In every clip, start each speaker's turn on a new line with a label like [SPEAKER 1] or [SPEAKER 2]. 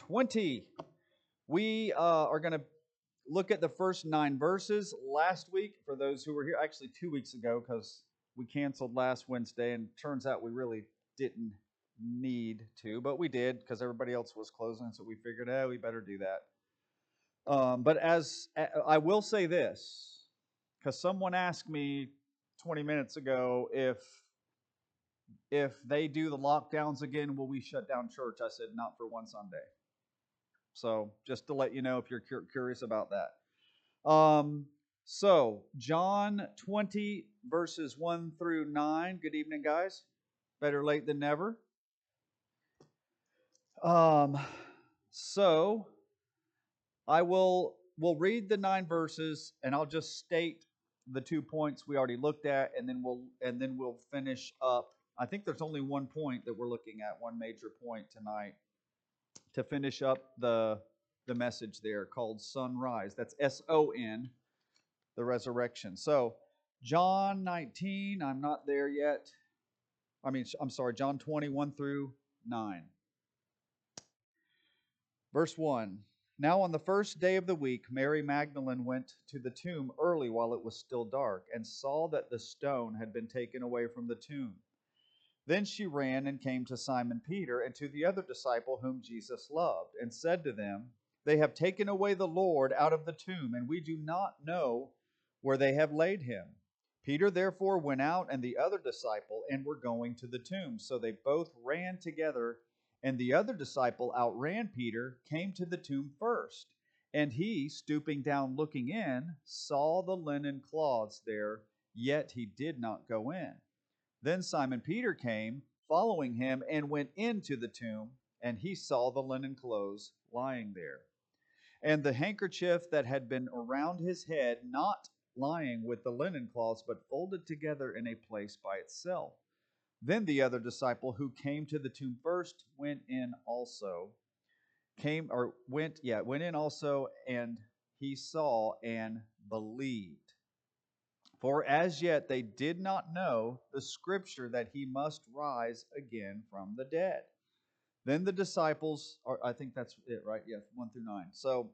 [SPEAKER 1] 20. We are going to look at the first 9 verses. Last week, for those who were here, actually 2 weeks ago, because we canceled last Wednesday, and turns out we really didn't need to, but we did because everybody else was closing, so we figured, we better do that. But as I will say this, because someone asked me 20 minutes ago if they do the lockdowns again, will we shut down church? I said, not for one Sunday. So just to let you know if you're curious about that. So John 20, verses 1 through 9. Good evening, guys. Better late than never. So we'll read the 9 verses, and I'll just state the 2 points we already looked at, and then we'll finish up. I think there's only one point that we're looking at, one major point tonight, to finish up the message there, called Sunrise. That's S-O-N, the resurrection. So John 19, I'm not there yet. I'm sorry, John 20, 1 through 9. Verse 1. Now on the first day of the week, Mary Magdalene went to the tomb early while it was still dark, and saw that the stone had been taken away from the tomb. Then she ran and came to Simon Peter and to the other disciple whom Jesus loved, and said to them, They have taken away the Lord out of the tomb, and we do not know where they have laid him. Peter therefore went out, and the other disciple, and were going to the tomb. So they both ran together, and the other disciple outran Peter, came to the tomb first. And he, stooping down looking in, saw the linen cloths there, yet he did not go in. Then Simon Peter came, following him, and went into the tomb, and he saw the linen clothes lying there, and the handkerchief that had been around his head, not lying with the linen cloths, but folded together in a place by itself. Then the other disciple who came to the tomb first went in also, went in also, and he saw and believed. For as yet they did not know the scripture that he must rise again from the dead. Then the disciples, I think that's it, right? Yeah, 1 through 9.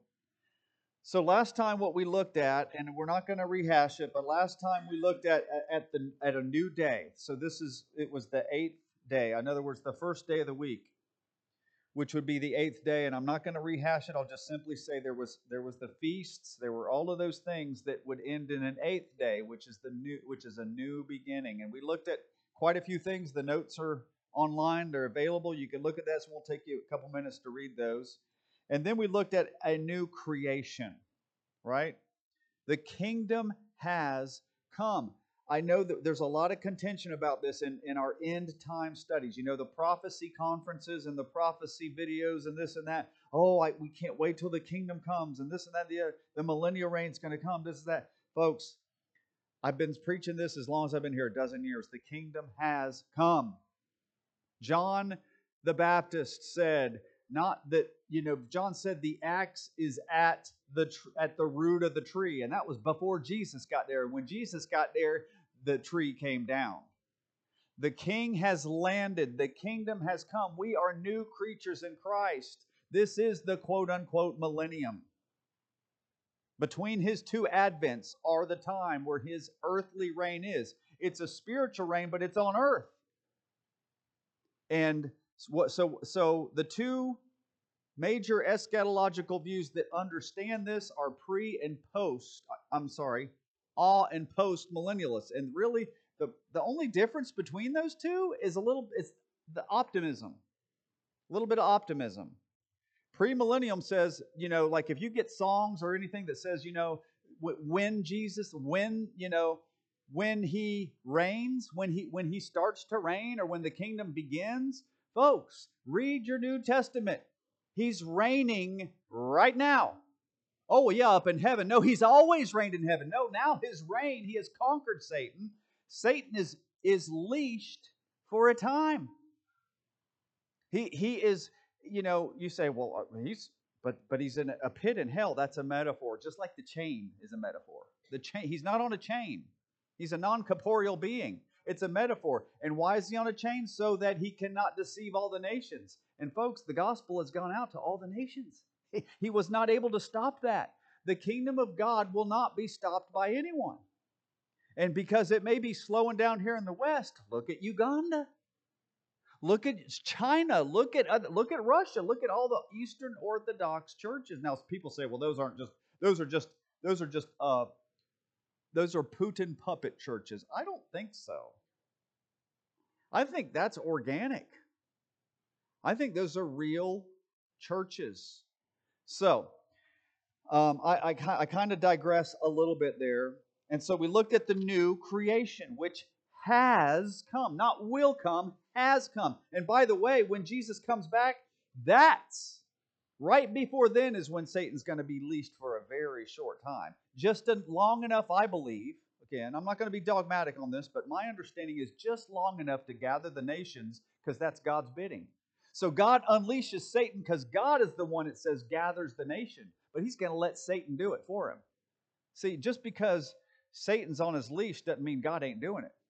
[SPEAKER 1] So last time what we looked at, and we're not going to rehash it, but last time we looked at a new day. So it was the 8th day. In other words, the first day of the week, which would be the 8th day. And I'm not going to rehash it. I'll just simply say there was the feasts. There were all of those things that would end in an 8th day, which is a new beginning. And we looked at quite a few things. The notes are online. They're available. You can look at this. We'll take you a couple minutes to read those. And then we looked at a new creation, right? The kingdom has come. I know that there's a lot of contention about this in our end time studies. You know, the prophecy conferences and the prophecy videos and this and that. We can't wait till the kingdom comes and this and that. The millennial reign's going to come. This is that. Folks, I've been preaching this as long as I've been here, a dozen years. The kingdom has come. John the Baptist said, John said the axe is at the root of the tree, and that was before Jesus got there. When Jesus got there, the tree came down. The king has landed. The kingdom has come. We are new creatures in Christ. This is the quote-unquote millennium. Between his 2 advents are the time where his earthly reign is. It's a spiritual reign, but it's on earth. And so the 2 major eschatological views that understand this are awe and post millennialists. And really, the only difference between those 2 is it's the optimism. A little bit of optimism. Premillennium says, like if you get songs or anything that says, when he reigns, when he starts to reign, or when the kingdom begins, folks, read your New Testament. He's reigning right now. Oh, yeah, up in heaven. No, he's always reigned in heaven. No, now his reign, he has conquered Satan. Satan is leashed for a time. He is, you say, well, but he's in a pit in hell. That's a metaphor, just like the chain is a metaphor. He's not on a chain. He's a non-corporeal being. It's a metaphor. And why is he on a chain? So that he cannot deceive all the nations. And folks, the gospel has gone out to all the nations. He was not able to stop that. The kingdom of God will not be stopped by anyone. And because it may be slowing down here in the West, look at Uganda. Look at China. Look at Russia. Look at all the Eastern Orthodox churches. Now, people say, well, those are Putin puppet churches. I don't think so. I think that's organic. I think those are real churches. So, I kind of digress a little bit there. And so we looked at the new creation, which has come, not will come, has come. And by the way, when Jesus comes back, that's right before then is when Satan's going to be leashed for a very short time. Just long enough, I believe. Again, I'm not going to be dogmatic on this, but my understanding is just long enough to gather the nations because that's God's bidding. So God unleashes Satan because God is the one, it says, gathers the nation. But he's going to let Satan do it for him. See, just because Satan's on his leash doesn't mean God ain't doing it.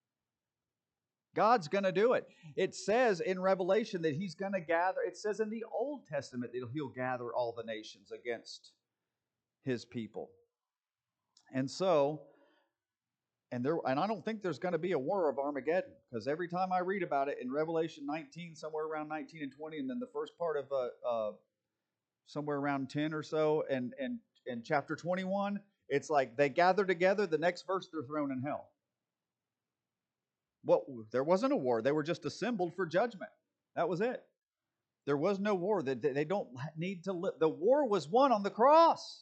[SPEAKER 1] God's going to do it. It says in Revelation that he's going to gather. It says in the Old Testament that he'll gather all the nations against his people. And so, and I don't think there's going to be a war of Armageddon, because every time I read about it in Revelation 19, somewhere around 19 and 20, and then the first part of somewhere around 10 or so, and in chapter 21, it's like they gather together. The next verse, they're thrown in hell. Well, there wasn't a war. They were just assembled for judgment. That was it. There was no war. They don't need to live. The war was won on the cross.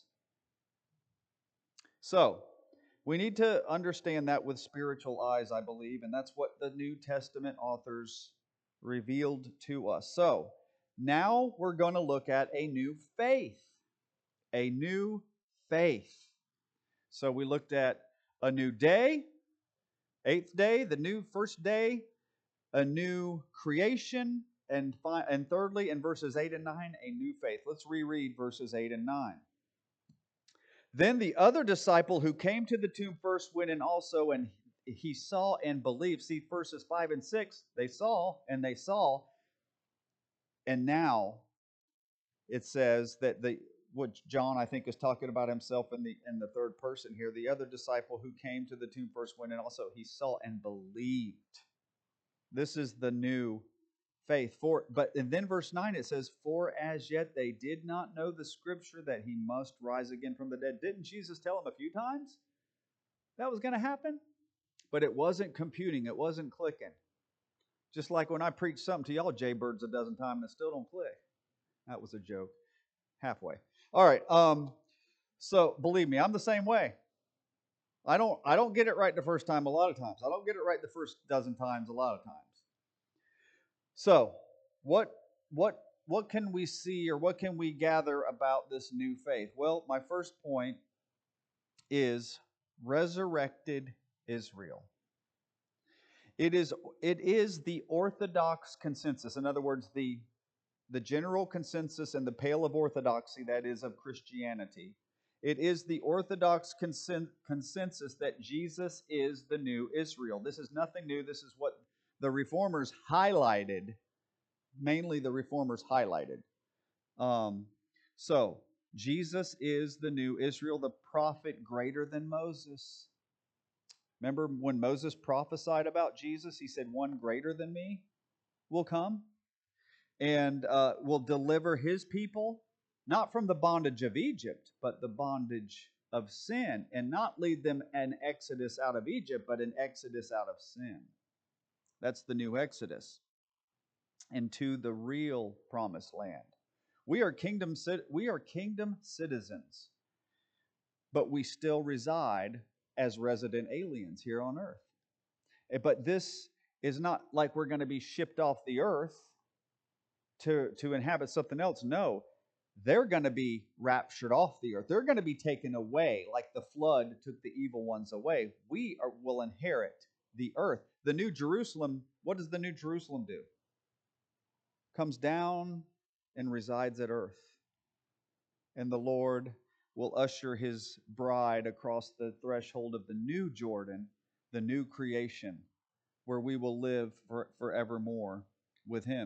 [SPEAKER 1] So, we need to understand that with spiritual eyes, I believe, and that's what the New Testament authors revealed to us. So, now we're going to look at a new faith. A new faith. So we looked at a new day, 8th day, the new first day, a new creation, and thirdly, in verses 8 and 9, a new faith. Let's reread verses 8 and 9. Then the other disciple who came to the tomb first went in also, and he saw and believed. See, verses 5 and 6, they saw, and now it says that what John, I think, is talking about himself in the third person here. The other disciple who came to the tomb first went in also. He saw and believed. This is the new faith. And then verse 9 it says, for as yet they did not know the scripture that he must rise again from the dead. Didn't Jesus tell them a few times that was going to happen? But it wasn't computing. It wasn't clicking. Just like when I preach something to y'all jaybirds a dozen times and it still don't click. That was a joke. Halfway. All right. So believe me, I'm the same way. I don't get it right the first time a lot of times. I don't get it right the first dozen times a lot of times. So what can we see, or what can we gather about this new faith? Well, my first point is resurrected Israel. It is the orthodox consensus. In other words, the general consensus and the pale of orthodoxy, that is, of Christianity. It is the orthodox consensus that Jesus is the new Israel. This is nothing new. This is what the Reformers highlighted. Mainly the Reformers highlighted. So, Jesus is the new Israel, the prophet greater than Moses. Remember when Moses prophesied about Jesus, he said, one greater than me will come and will deliver his people, not from the bondage of Egypt, but the bondage of sin, and not lead them an exodus out of Egypt, but an exodus out of sin. That's the new Exodus into the real promised land. We are kingdom citizens, but we still reside as resident aliens here on earth. But this is not like we're going to be shipped off the earth to inhabit something else. No, they're going to be raptured off the earth. They're going to be taken away like the flood took the evil ones away. We will inherit the earth. The New Jerusalem, what does the New Jerusalem do? Comes down and resides at earth. And the Lord will usher his bride across the threshold of the new Jordan, the new creation, where we will live forevermore with him.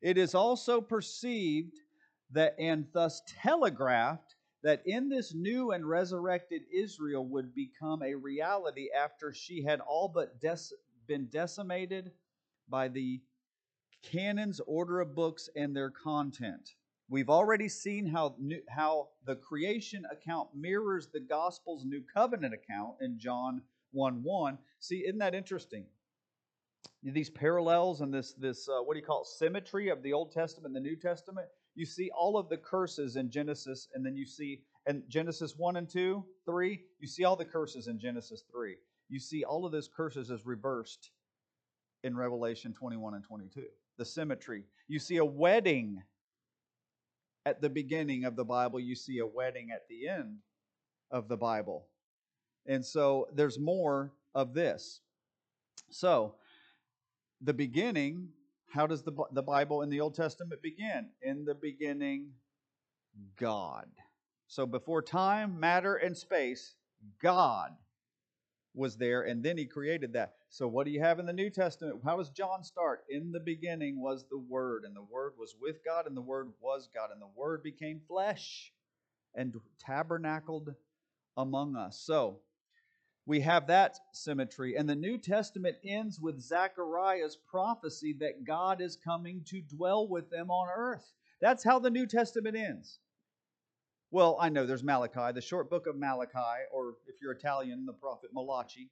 [SPEAKER 1] It is also perceived that, and thus telegraphed, that in this new and resurrected Israel would become a reality after she had all but been decimated by the canon's order of books and their content. We've already seen how the creation account mirrors the Gospel's New Covenant account in John 1:1. See, isn't that interesting? These parallels and this what do you call it, symmetry of the Old Testament and the New Testament. You see all of the curses in Genesis, and then you see in Genesis 1 and 2, 3, you see all the curses in Genesis 3. You see all of those curses as reversed in Revelation 21 and 22. The symmetry. You see a wedding at the beginning of the Bible, you see a wedding at the end of the Bible. And so there's more of this. So, the beginning, how does the Bible in the Old Testament begin? In the beginning, God. So before time, matter, and space, God was there, and then He created that. So what do you have in the New Testament? How does John start? In the beginning was the Word, and the Word was with God, and the Word was God, and the Word became flesh and tabernacled among us. So we have that symmetry. And the New Testament ends with Zechariah's prophecy that God is coming to dwell with them on earth. That's how the New Testament ends. Well, I know there's Malachi, the short book of Malachi, or if you're Italian, the prophet Malachi.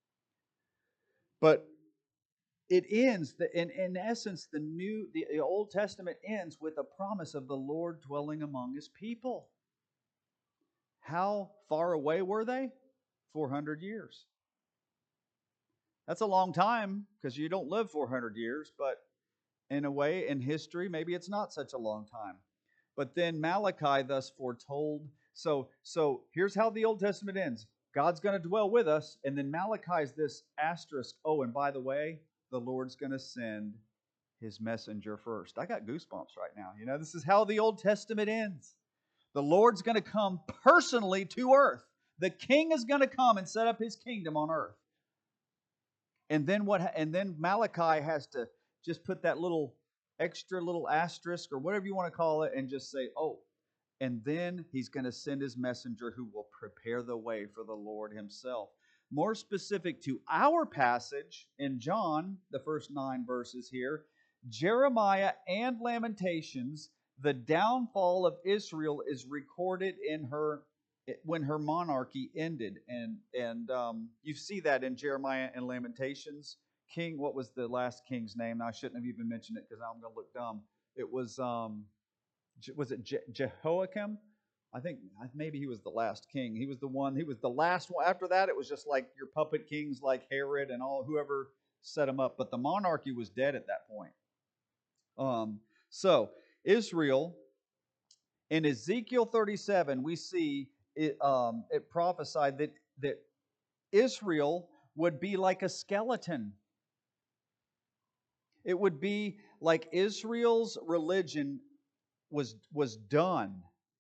[SPEAKER 1] But it ends, in essence, the Old Testament ends with a promise of the Lord dwelling among His people. How far away were they? 400 years. That's a long time because you don't live 400 years, but in a way, in history, maybe it's not such a long time. But then Malachi thus foretold. So here's how the Old Testament ends. God's going to dwell with us, and then Malachi's this asterisk. Oh, and by the way, the Lord's going to send His messenger first. I got goosebumps right now. You know, this is how the Old Testament ends. The Lord's going to come personally to earth. The King is going to come and set up His kingdom on earth. And then and then Malachi has to just put that little extra little asterisk or whatever you want to call it and just say, oh, and then He's going to send His messenger who will prepare the way for the Lord Himself. More specific to our passage in John, the first 9 verses here, Jeremiah and Lamentations, the downfall of Israel is recorded in when her monarchy ended, and you see that in Jeremiah and Lamentations. What was the last king's name? Now, I shouldn't have even mentioned it because I'm going to look dumb. It was Jehoiakim? I think maybe he was the last king. He was the last one. After that, it was just like your puppet kings like Herod and whoever set him up. But the monarchy was dead at that point. So Israel, in Ezekiel 37, we see it prophesied that Israel would be like a skeleton. It would be like Israel's religion was done.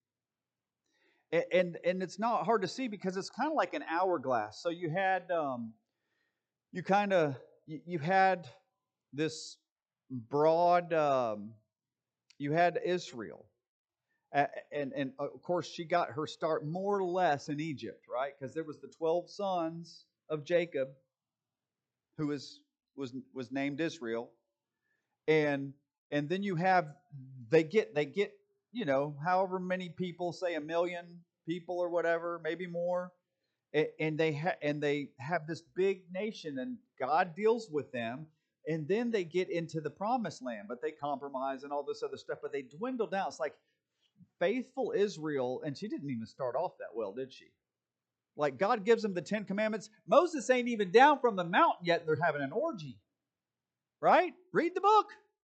[SPEAKER 1] And it's not hard to see because it's kind of like an hourglass. So you had you had this broad you had Israel. And of course, she got her start more or less in Egypt, right? Because there was the 12 sons of Jacob, who was named Israel, and then you have they get however many people, say 1 million people or whatever, maybe more, and they have this big nation, and God deals with them. And then they get into the promised land, but they compromise and all this other stuff, but they dwindle down. It's like faithful Israel, and she didn't even start off that well, did she? Like, God gives them the 10 Commandments. Moses ain't even down from the mountain yet, and they're having an orgy. Right? Read the book.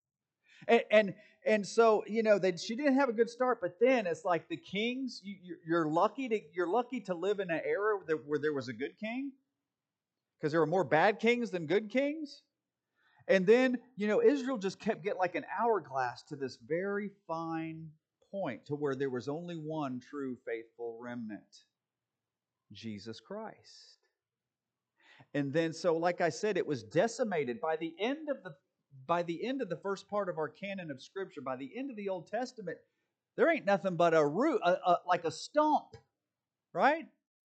[SPEAKER 1] And so, she didn't have a good start, but then it's like the kings, you're lucky to live in an era where there was a good king, because there were more bad kings than good kings. And then, Israel just kept getting like an hourglass to this very fine point to where there was only one true faithful remnant, Jesus Christ. And then, so like I said, it was decimated. By the end of by the end of the first part of our canon of Scripture, by the end of the Old Testament, there ain't nothing but a root, like a stump, right?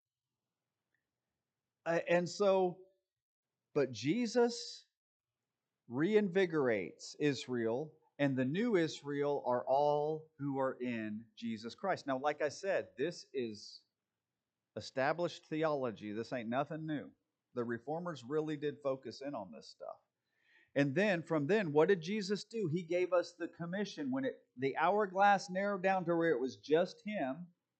[SPEAKER 1] And so, but Jesus reinvigorates Israel, and the new Israel are all who are in Jesus Christ. Now, like I said, this is established theology. This ain't nothing new. The reformers really did focus in on this stuff. And then from then, what did Jesus do? He gave us the commission when the hourglass narrowed down to where it was just him.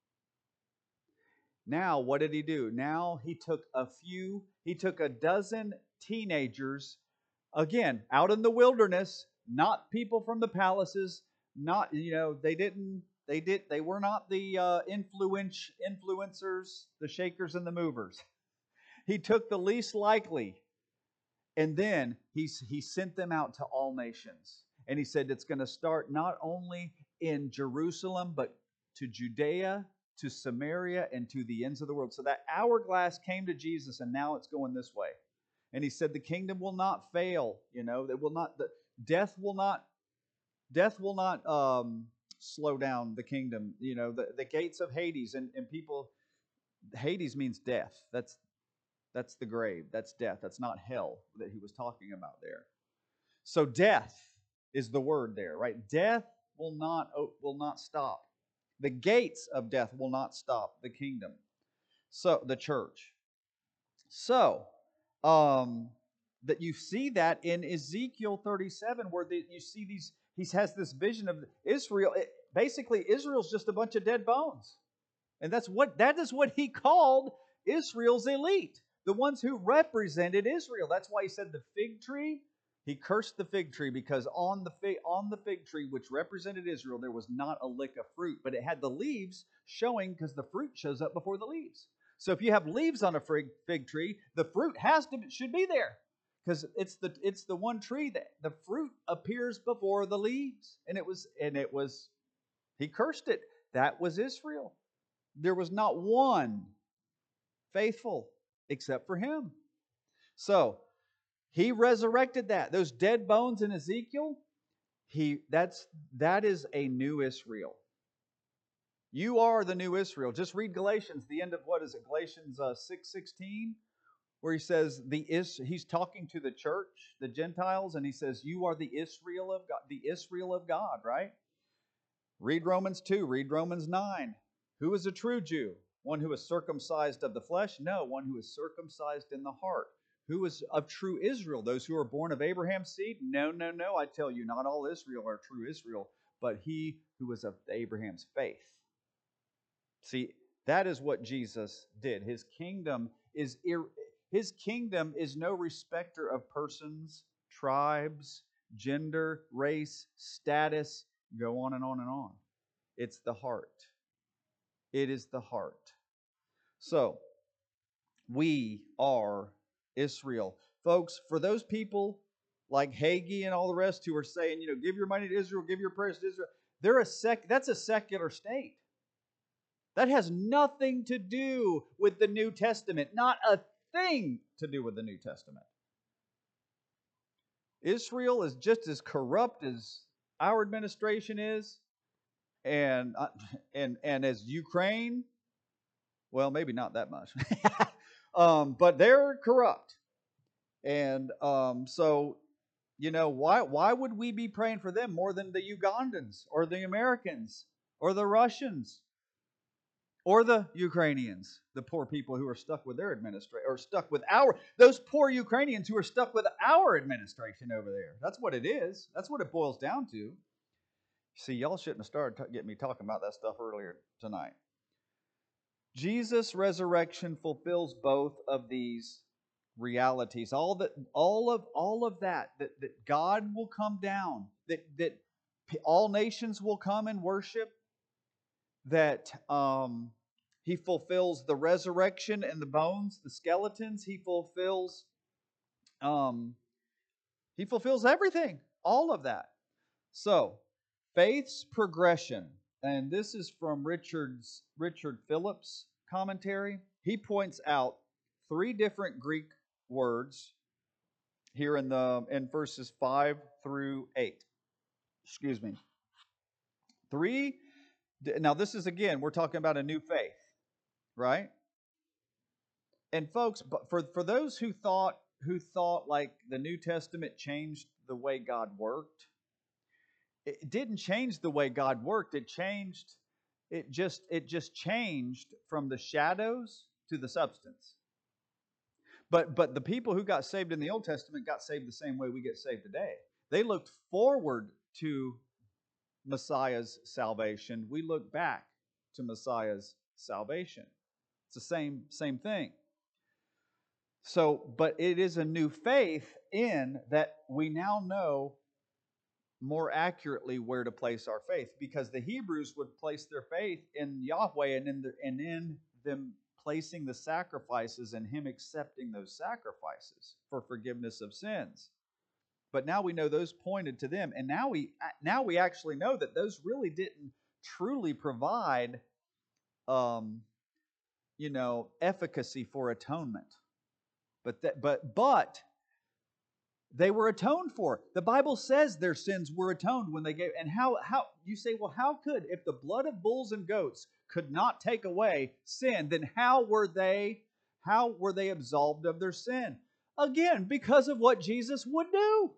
[SPEAKER 1] Now, what did he do? Now he took a dozen teenagers, again, out in the wilderness, not people from the palaces, not, they were not the influencers, the shakers and the movers. He took the least likely, and then he sent them out to all nations. And he said it's going to start not only in Jerusalem, but to Judea, to Samaria, and to the ends of the world. So that hourglass came to Jesus, and now it's going this way. And he said the kingdom will not fail. Death will not slow down the kingdom. The gates of Hades, and people, Hades means death. That's the grave. That's death. That's not hell that he was talking about there. So death is the word there, right? Death will not stop. The gates of death will not stop the kingdom. So the church. So that you see that in Ezekiel 37, where you see these. He has this vision of Israel. Basically, Israel's just a bunch of dead bones, and that is what he called Israel's elite. The ones who represented Israel. That's why he said the fig tree. He cursed the fig tree because on the fig tree, which represented Israel, there was not a lick of fruit, but it had the leaves showing, because the fruit shows up before the leaves. So if you have leaves on a fig tree, the fruit should be there, because it's the one tree that the fruit appears before the leaves, and it was he cursed it. That was Israel. There was not one faithful except for him. So he resurrected those dead bones in Ezekiel. That is a new Israel. You are the new Israel. Just read Galatians, the end of Galatians 6:16, where he says he's talking to the church, the Gentiles, and he says, "You are the Israel of God," right? Read Romans 2, read Romans 9. Who is a true Jew? One who is circumcised of the flesh? No, one who is circumcised in the heart. Who is of true Israel? Those who are born of Abraham's seed? No, I tell you, not all Israel are true Israel, but he who is of Abraham's faith. See, that is what Jesus did. His kingdom is no respecter of persons, tribes, gender, race, status. Go on and on and on. It's the heart. It is the heart. So, we are Israel. Folks, for those people like Hagee and all the rest who are saying, give your money to Israel, give your prayers to Israel, that's a secular state. That has nothing to do with the New Testament. Not a thing to do with the New Testament. Israel is just as corrupt as our administration is, and as Ukraine. Well, maybe not that much, but they're corrupt, and so why would we be praying for them more than the Ugandans or the Americans or the Russians or the Ukrainians, the poor people who are stuck with their administration, or stuck with those poor Ukrainians who are stuck with our administration over there? That's what it is. That's what it boils down to. See, y'all shouldn't have started getting me talking about that stuff earlier tonight. Jesus' resurrection fulfills both of these realities. All of that God will come down, that all nations will come and worship, that he fulfills the resurrection and the bones, the skeletons. He fulfills everything, all of that. So, faith's progression, and this is from Richard Phillips' commentary. He points out 3 different Greek words here in verses 5 through 8. Excuse me. Three. Now this is, again, we're talking about a new faith, right? And folks, but for those who thought like the New Testament changed the way God worked, it didn't change the way God worked. It just changed from the shadows to the substance. But the people who got saved in the Old Testament got saved the same way we get saved today. They looked forward to Messiah's salvation. We look back to Messiah's salvation. It's the same thing. So, but it is a new faith in that we now know more accurately where to place our faith, because the Hebrews would place their faith in Yahweh and in them placing the sacrifices and Him accepting those sacrifices for forgiveness of sins. But now we know those pointed to them, and now we actually know that those really didn't truly provide, efficacy for atonement. But they were atoned for. The Bible says their sins were atoned when they gave. And how you say, well, how could, if the blood of bulls and goats could not take away sin, then how were they absolved of their sin? Again, because of what Jesus would do.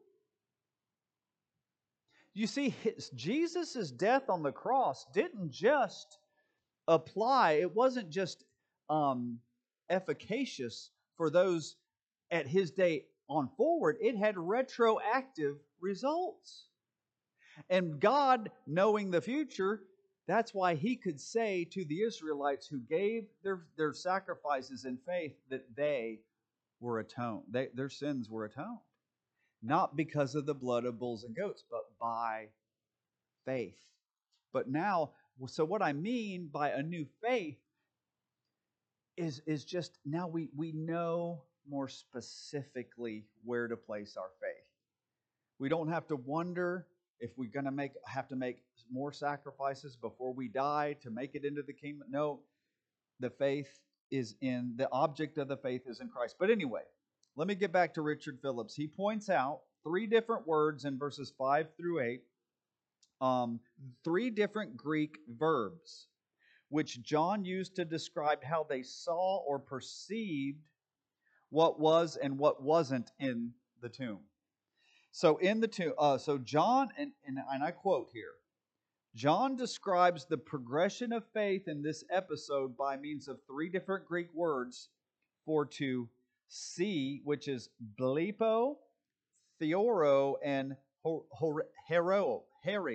[SPEAKER 1] You see, Jesus' death on the cross didn't just apply, it wasn't just efficacious for those at His day on forward. It had retroactive results. And God, knowing the future, that's why He could say to the Israelites who gave their sacrifices in faith that they were atoned. Their sins were atoned. Not because of the blood of bulls and goats, but by faith. But now, so what I mean by a new faith is just now we know more specifically where to place our faith. We don't have to wonder if we're going to have to make more sacrifices before we die to make it into the kingdom. No, the object of the faith is in Christ. But anyway, let me get back to Richard Phillips. He points out three different words in verses 5 through 8, three different Greek verbs, which John used to describe how they saw or perceived what was and what wasn't in the tomb. So in the tomb, so John, and I quote here, John describes the progression of faith in this episode by means of three different Greek words for to see, which is blepo, theoro, and horio.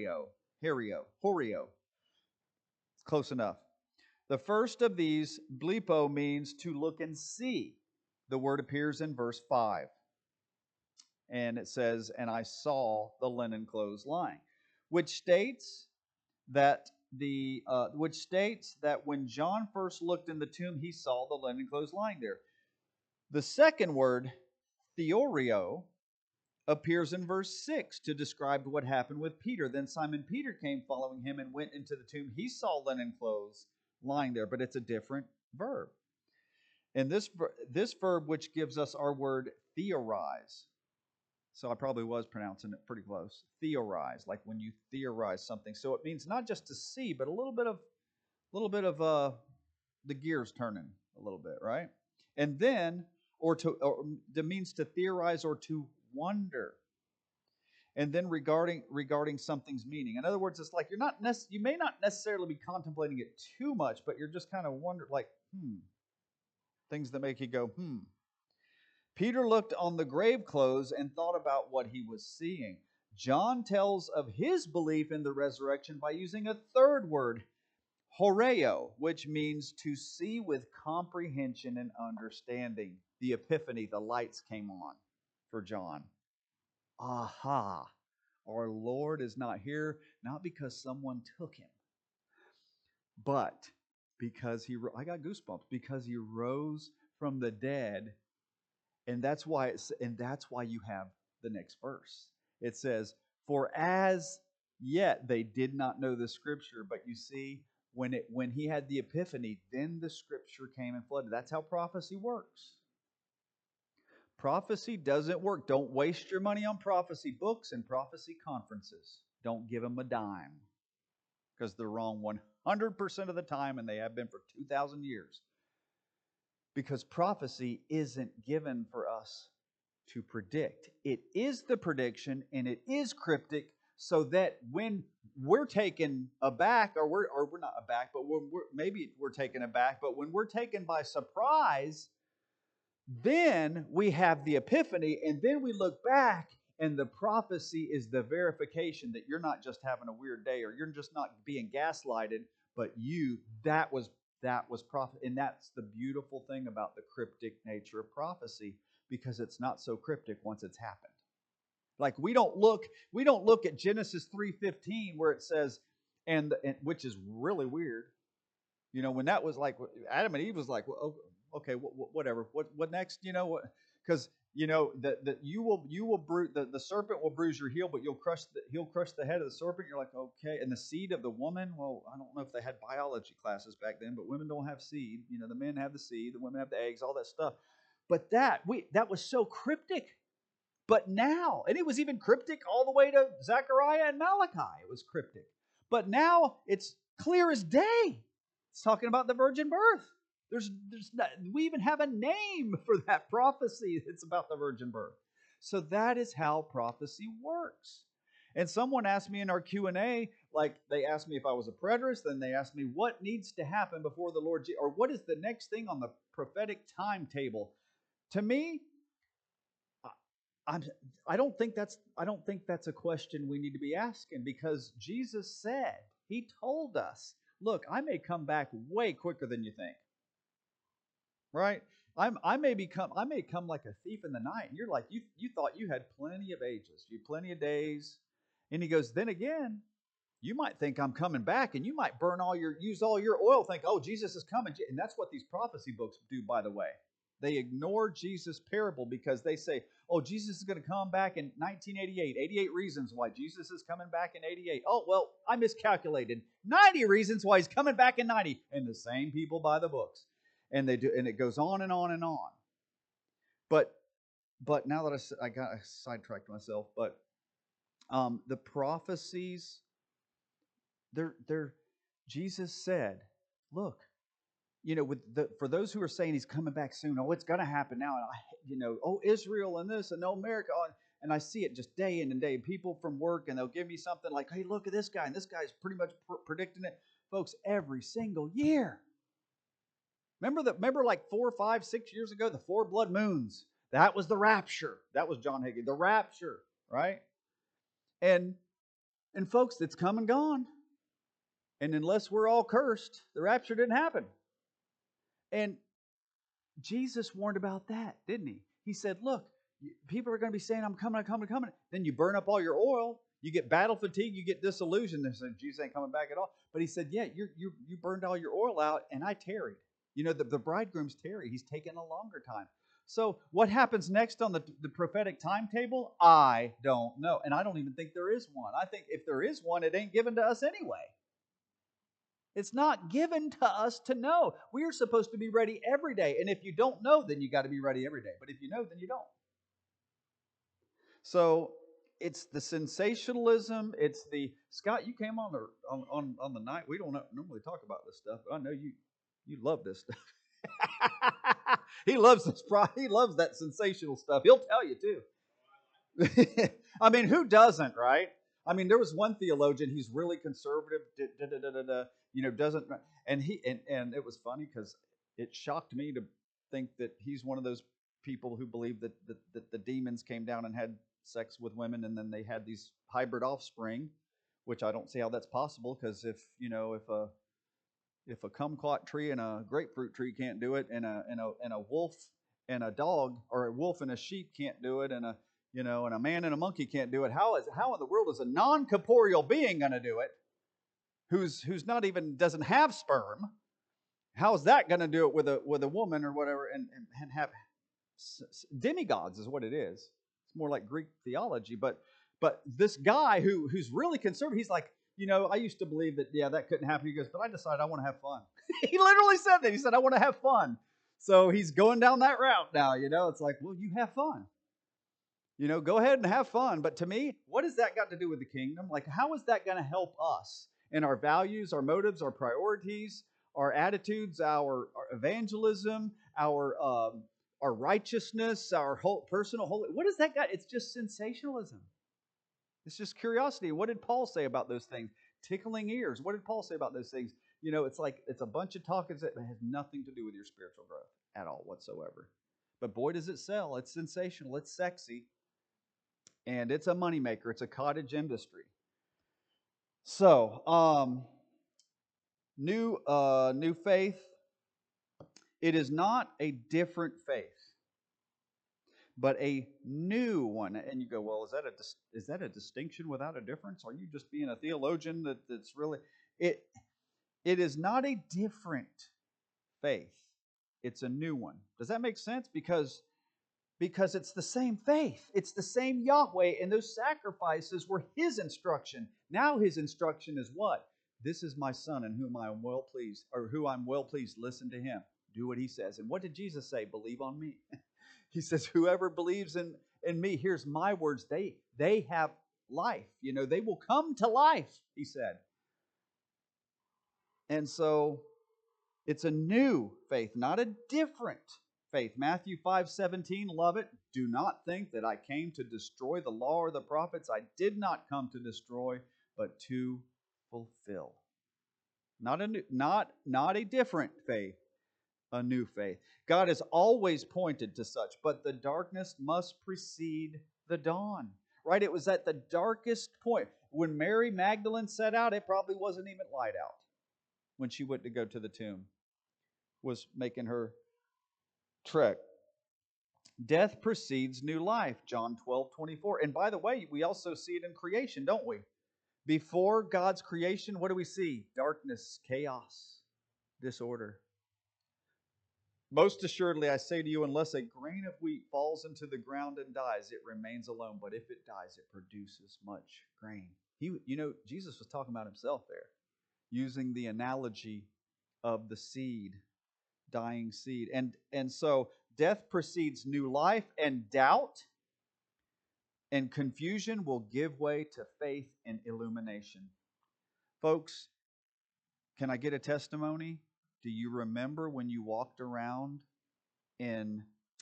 [SPEAKER 1] Close enough. The first of these, blepo, means to look and see. The word appears in verse 5. And it says, and I saw the linen clothes lying, which states that when John first looked in the tomb, he saw the linen clothes lying there. The second word, theorio, appears in verse 6 to describe what happened with Peter. Then Simon Peter came following him and went into the tomb. He saw linen clothes lying there, but it's a different verb. And this verb, which gives us our word theorize. So I probably was pronouncing it pretty close. Theorize, like when you theorize something. So it means not just to see, but a little bit of the gears turning a little bit, right? And then, or it means to theorize or to wonder. And then regarding something's meaning. In other words, it's like you may not necessarily be contemplating it too much, but you're just kind of wondering, like, things that make you go, Peter looked on the grave clothes and thought about what he was seeing. John tells of his belief in the resurrection by using a third word, horeo, which means to see with comprehension and understanding. The epiphany, the lights came on for John. Aha, our Lord is not here, not because someone took Him, but because I got goosebumps, because He rose from the dead. And that's why you have the next verse. It says, for as yet they did not know the scripture, but you see, when he had the epiphany, then the scripture came and flooded. That's how prophecy works. Prophecy doesn't work. Don't waste your money on prophecy books and prophecy conferences. Don't give them a dime, because they're wrong 100% of the time, and they have been for 2,000 years. Because prophecy isn't given for us to predict. It is the prediction, and it is cryptic, so that when we're taken aback, or we're not aback, but maybe we're taken aback, but when we're taken by surprise, then we have the epiphany, and then we look back, and the prophecy is the verification that you're not just having a weird day, or you're just not being gaslighted, but that was prophet. And that's the beautiful thing about the cryptic nature of prophecy, because it's not so cryptic once it's happened. Like we don't look at Genesis 3:15 where it says, and which is really weird. You know, when that was like Adam and Eve was like, well, okay, whatever. What next? You know what? Because you know that the serpent will bruise your heel, but he'll crush the head of the serpent. You're like, okay, and the seed of the woman. Well, I don't know if they had biology classes back then, but women don't have seed. You know, the men have the seed, the women have the eggs, all that stuff. But that was so cryptic. But now, and it was even cryptic all the way to Zechariah and Malachi. It was cryptic. But now it's clear as day. It's talking about the virgin birth. We even have a name for that prophecy. It's about the virgin birth. So that is how prophecy works. And someone asked me in our Q&A, like they asked me if I was a preterist, then they asked me what needs to happen before the Lord, or what is the next thing on the prophetic timetable. To me, I don't think that's a question we need to be asking, because Jesus said, He told us, look, I may come back way quicker than you think. Right? I may come like a thief in the night. And you're like, you thought you had plenty of ages, you plenty of days. And He goes, then again, you might think I'm coming back, and you might use all your oil, think, oh, Jesus is coming. And that's what these prophecy books do, by the way. They ignore Jesus' parable because they say, oh, Jesus is going to come back in 1988. 88 reasons why Jesus is coming back in 88. Oh, well, I miscalculated. 90 reasons why He's coming back in 90. And the same people buy the books. And they do, and it goes on and on and on. But now that I sidetracked myself, but the prophecies, Jesus said, look, you know, for those who are saying He's coming back soon, oh, it's going to happen now, and oh, Israel and this, and oh, America, and I see it just day in and day. People from work, and they'll give me something like, hey, look at this guy, and this guy's pretty much predicting it, folks, every single year. Remember like 4, 5, 6 years ago, the 4 blood moons. That was the rapture. That was John Hagee, the rapture, right? And folks, it's come and gone. And unless we're all cursed, the rapture didn't happen. And Jesus warned about that, didn't He? He said, look, people are going to be saying, I'm coming. Then you burn up all your oil. You get battle fatigue. You get disillusioned. They said, Jesus ain't coming back at all. But He said, yeah, you burned all your oil out, and I tarried. You know, the bridegroom's tarry. He's taken a longer time. So what happens next on the prophetic timetable? I don't know. And I don't even think there is one. I think if there is one, it ain't given to us anyway. It's not given to us to know. We are supposed to be ready every day. And if you don't know, then you got to be ready every day. But if you know, then you don't. So it's the sensationalism. It's the Scott. You came on the night. We don't normally talk about this stuff, but I know you love this stuff. He loves this. He loves that sensational stuff. He'll tell you too. I mean, who doesn't, right? I mean, there was one theologian. He's really conservative. Doesn't. And it was funny because it shocked me to think that he's one of those people who believe that the demons came down and had sex with women, and then they had these hybrid offspring, which I don't see how that's possible. Because if a kumquat tree and a grapefruit tree can't do it, and a wolf and a dog, or a wolf and a sheep can't do it, and a man and a monkey can't do it, how in the world is a non-corporeal being going to do it? Who's not even doesn't have sperm? How is that going to do it with a woman or whatever, and have demigods is what it is. It's more like Greek theology, but this guy who's really conservative, he's like, I used to believe that, that couldn't happen. He goes, but I decided I want to have fun. He literally said that. He said, I want to have fun. So he's going down that route now, It's like, well, you have fun. Go ahead and have fun. But to me, what has that got to do with the kingdom? Like, how is that going to help us in our values, our motives, our priorities, our attitudes, our evangelism, our righteousness, our whole personal holy? What does that got? It's just sensationalism. It's just curiosity. What did Paul say about those things? Tickling ears. What did Paul say about those things? It's like it's a bunch of talk that has nothing to do with your spiritual growth at all whatsoever. But boy, does it sell. It's sensational. It's sexy. And it's a moneymaker. It's a cottage industry. So, new faith. It is not a different faith, but a new one. And you go, well, is that a distinction without a difference? Are you just being a theologian that's really it? It is not a different faith. It's a new one. Does that make sense? Because it's the same faith. It's the same Yahweh, and those sacrifices were His instruction. Now His instruction is what? This is my Son in whom I am well pleased, or who I'm well pleased. Listen to Him. Do what He says. And what did Jesus say? Believe on me. He says, whoever believes in me, here's my words, they have life. They will come to life, He said. And so it's a new faith, not a different faith. Matthew 5:17, love it. Do not think that I came to destroy the law or the prophets. I did not come to destroy, but to fulfill. Not a different faith, a new faith. God has always pointed to such, but the darkness must precede the dawn. Right? It was at the darkest point. When Mary Magdalene set out, it probably wasn't even light out when she went to go to the tomb, was making her trek. Death precedes new life, John 12:24. And by the way, we also see it in creation, don't we? Before God's creation, what do we see? Darkness, chaos, disorder. Most assuredly, I say to you, unless a grain of wheat falls into the ground and dies, it remains alone. But if it dies, it produces much grain. Jesus was talking about himself there, using the analogy of the seed, dying seed. And so death precedes new life, and doubt and confusion will give way to faith and illumination. Folks, can I get a testimony? Do you remember when you walked around in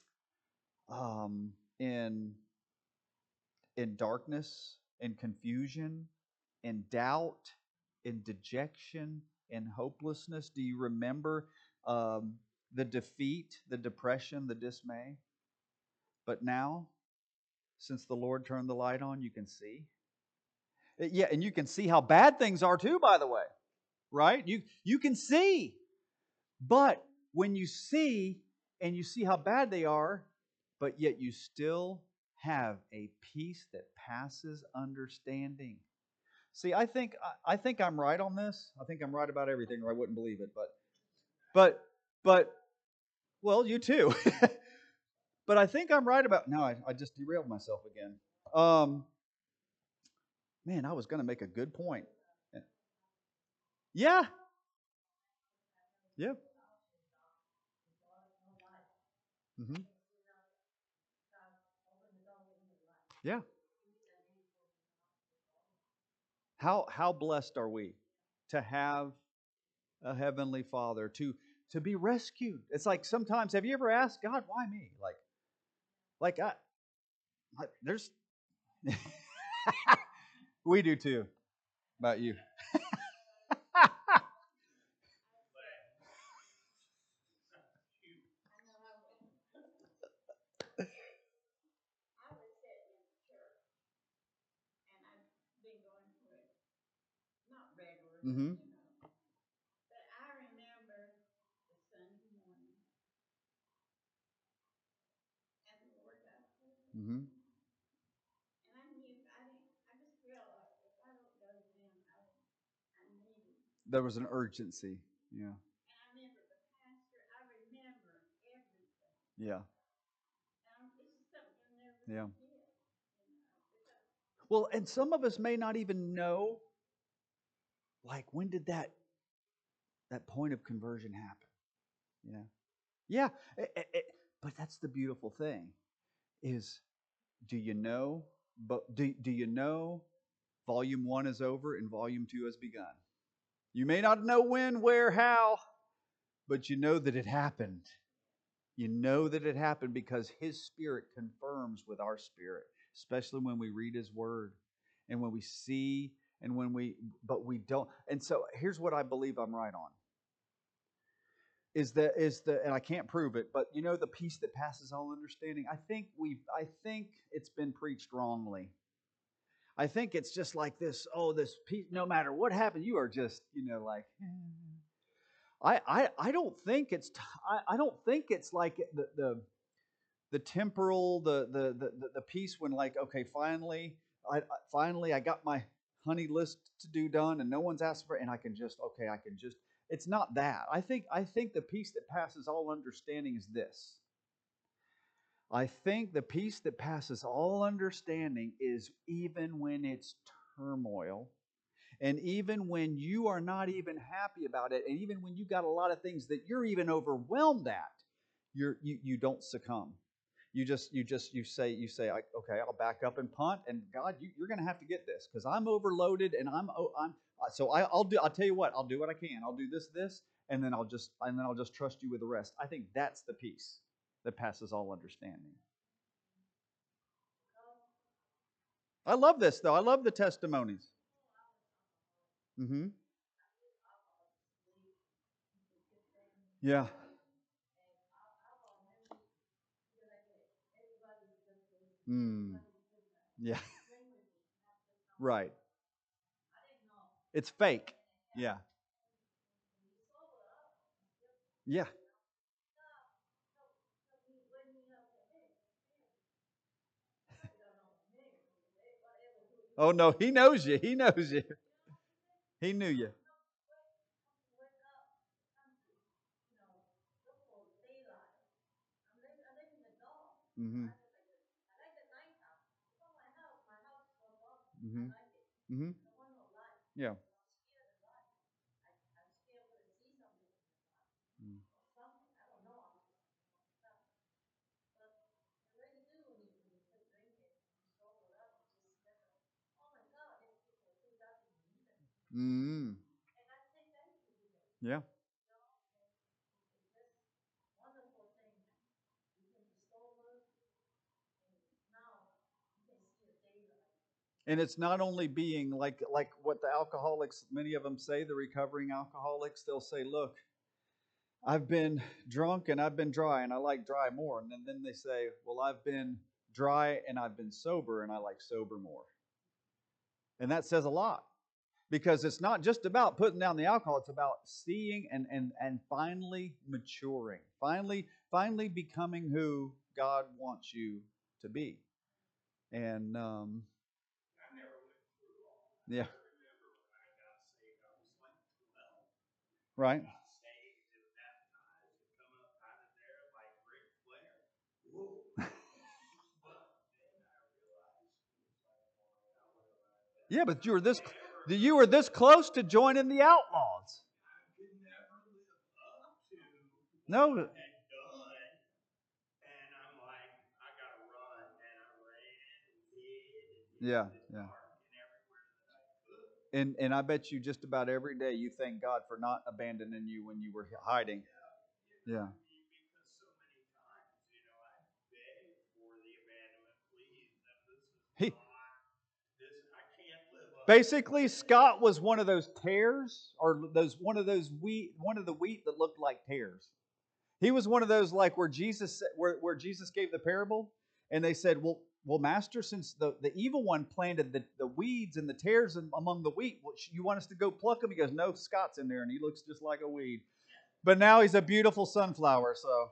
[SPEAKER 1] um, in in darkness, in confusion, in doubt, in dejection, in hopelessness? Do you remember the defeat, the depression, the dismay? But now, since the Lord turned the light on, you can see. Yeah, and you can see how bad things are too, by the way. Right? You can see. But when you see and you see how bad they are, but yet you still have a peace that passes understanding. See, I think I'm right on this. I think I'm right about everything, or I wouldn't believe it. But well, you too. But I think I'm right about. No, I just derailed myself again. Um, man, I was going to make a good point. Yeah. Yep. Mm-hmm. Yeah. How blessed are we to have a heavenly Father, to be rescued? It's like sometimes, have you ever asked God, why me? Like there's we do too. About you. Mm-hmm. Mm-hmm. There was an urgency. Yeah. Yeah. Yeah. Well, and some of us may not even know, like, when did that point of conversion happen? You know, Yeah, but that's the beautiful thing is, do you know? But do you know? Volume 1 is over and Volume 2 has begun. You may not know when, where, how, but you know that it happened. You know that it happened because His Spirit confirms with our spirit, especially when we read His Word and when we see and but we don't. And so here's what I believe I'm right on. And I can't prove it, but you know, the peace that passes all understanding. I think it's been preached wrongly. I think it's just like this. Oh, this peace. No matter what happens, you are just like. I don't think it's. I don't think it's like the temporal the peace when, like, okay, finally I got my honey list to do done and no one's asked for it, and I can just it's not that. I think the peace that passes all understanding is this. I think the peace that passes all understanding is even when it's turmoil, and even when you are not even happy about it, and even when you got a lot of things that you're even overwhelmed at, you don't succumb. You say, okay, I'll back up and punt, and God, you're going to have to get this because I'm overloaded, and I'll tell you what, I'll do what I can. I'll do this, and then I'll just trust you with the rest. I think that's the peace that passes all understanding. I love this though. I love the testimonies. Mm-hmm. Yeah. Mm. Yeah. Right. It's fake. Yeah. Yeah. Oh no, he knows you. He knows you. He knew you. Mm-hmm. Mm-hmm. Mm-hmm. Yeah. Mm. Mm. Yeah. And it's not only being like what the alcoholics, many of them say, the recovering alcoholics, they'll say, look, I've been drunk and I've been dry and I like dry more. And then they say, well, I've been dry and I've been sober and I like sober more. And that says a lot because it's not just about putting down the alcohol. It's about seeing and finally maturing, finally becoming who God wants you to be. And yeah, right. Yeah, but you were this close to joining the Outlaws. No. Yeah, yeah. And I bet you just about every day you thank God for not abandoning you when you were hiding. Yeah. He basically Scott was one of those tares, or those one of the wheat that looked like tares. He was one of those, like where Jesus gave the parable, and they said, well, Master, since the evil one planted the weeds and the tares among the wheat, you want us to go pluck them? He goes, no, Scott's in there, and he looks just like a weed. But now he's a beautiful sunflower, so.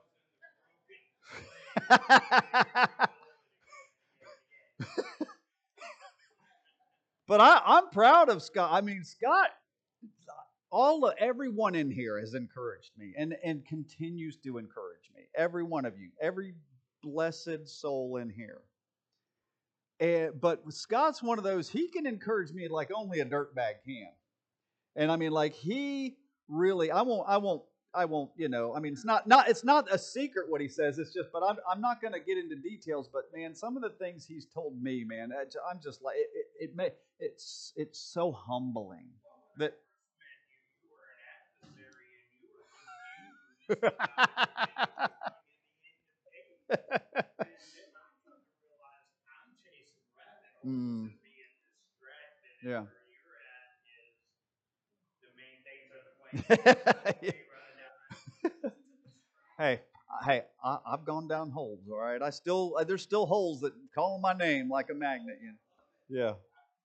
[SPEAKER 1] But I'm proud of Scott. I mean, Scott, everyone in here has encouraged me and continues to encourage me. Every one of you, every blessed soul in here. But Scott's one of those, he can encourage me like only a dirtbag can. And I mean, like, he really, I won't I won't, I mean, it's not a secret what he says. It's just, but I'm not going to get into details. But man, some of the things he's told me, man, I'm just like, it's so humbling that. Mm, yeah. Hey, I've gone down holes. All right, I still there's still holes that call my name like a magnet. Yeah.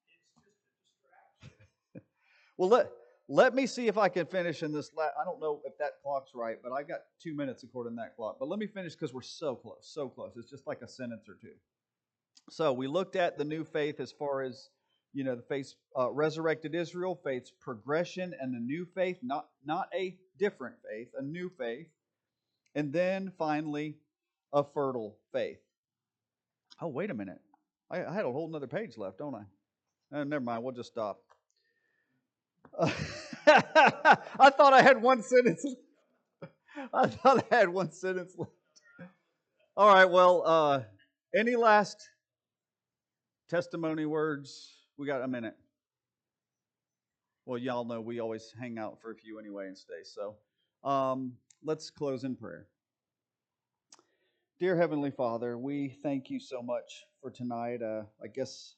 [SPEAKER 1] Well, let me see if I can finish in this. I don't know if that clock's right, but I got 2 minutes according to that clock. But let me finish because we're so close, so close. It's just like a sentence or two. So we looked at the new faith as far as the faith's resurrected Israel, faith's progression, and the new faith, not a different faith, a new faith, and then finally a fertile faith. Oh, wait a minute. I had a whole nother page left, don't I? Never mind. We'll just stop. I thought I had one sentence. I thought I had one sentence left. All right. Well, any last testimony words? We got a minute. Well, y'all know we always hang out for a few anyway and stay. So let's close in prayer. Dear Heavenly Father, we thank you so much for tonight. I guess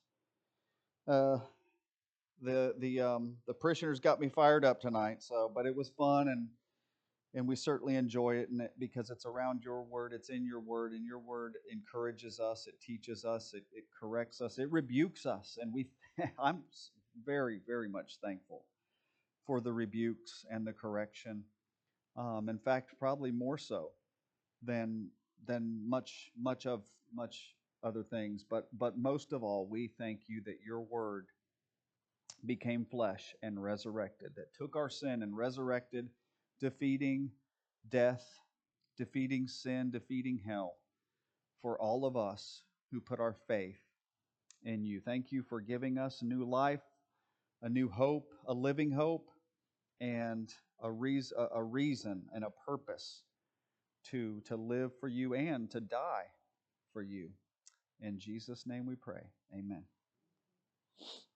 [SPEAKER 1] the parishioners got me fired up tonight. So, but it was fun and we certainly enjoy it, because it's around your word, it's in your word, and your word encourages us, it teaches us, it corrects us, it rebukes us, and I'm very, very much thankful for the rebukes and the correction. In fact, probably more so than much other things. But most of all, we thank you that your word became flesh and resurrected, that took our sin and resurrected, defeating death, defeating sin, defeating hell for all of us who put our faith in you. Thank you for giving us a new life, a new hope, a living hope, and a reason and a purpose to live for you and to die for you. In Jesus' name we pray. Amen.